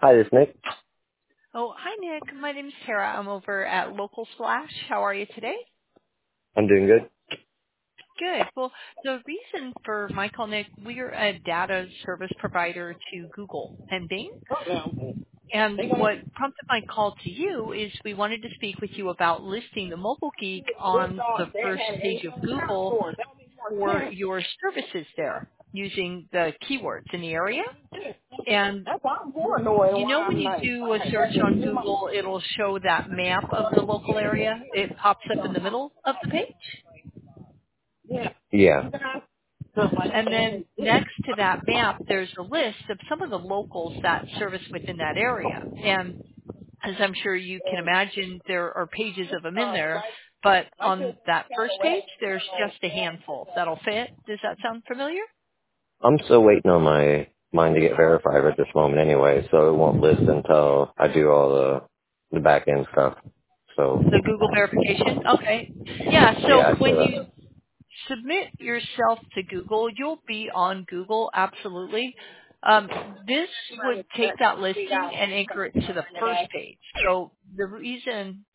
Hi, this is Nick. Oh, hi, Nick. My name's Tara. I'm over at Local Splash. How are you today? I'm doing good. Good. Well, the reason for my call, Nick, we're a data service provider to Google and Bing. And what prompted my call to you is we wanted to speak with you about listing the Mobile Geek on the first page of Google for your services there using the keywords in the area. And you know when you do a search on Google, it'll show that map of the local area. It pops up in the middle of the page. Yeah. And then next to that map, there's a list of some of the locals that service within that area. And as I'm sure you can imagine, there are pages of them in there. But on that first page, there's just a handful that'll fit. Does that sound familiar? I'm still waiting on mine to get verified at this moment anyway, so it won't list until I do all the back end stuff. So The Google verification? Okay. Yeah, so yeah, when you submit yourself to Google, you'll be on Google, absolutely. This would take that listing and anchor it to the first page. So the reason